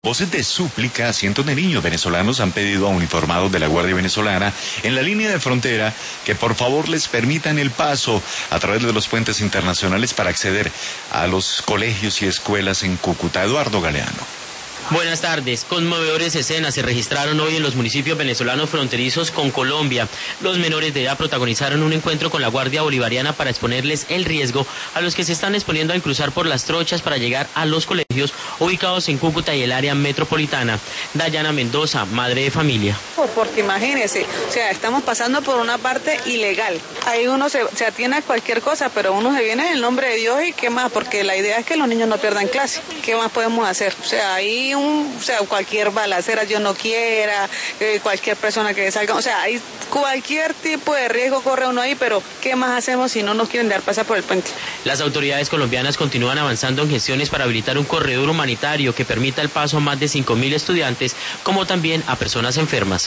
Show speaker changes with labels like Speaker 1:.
Speaker 1: Voces de súplica, cientos de niños venezolanos han pedido a uniformados de la Guardia Venezolana en la línea de frontera que por favor les permitan el paso a través de los puentes internacionales para acceder a los colegios y escuelas en Cúcuta. Eduardo Galeano.
Speaker 2: Buenas tardes. Conmovedores escenas se registraron hoy en los municipios venezolanos fronterizos con Colombia. Los menores de edad protagonizaron un encuentro con la Guardia Bolivariana para exponerles el riesgo a los que se están exponiendo al cruzar por las trochas para llegar a los colegios ubicados en Cúcuta y el área metropolitana. Dayana Mendoza, madre de familia.
Speaker 3: Porque imagínense, o sea, estamos pasando por una parte ilegal. Ahí uno se atiene a cualquier cosa, pero uno se viene en el nombre de Dios y qué más, porque la idea es que los niños no pierdan clase. ¿Qué más podemos hacer? O sea, ahí cualquier balacera yo no quiera, cualquier persona que salga, o sea, hay cualquier tipo de riesgo corre uno ahí, pero ¿qué más hacemos si no nos quieren dar pasar por el puente?
Speaker 2: Las autoridades colombianas continúan avanzando en gestiones para habilitar un corredor humanitario que permita el paso a más de 5.000 estudiantes, como también a personas enfermas.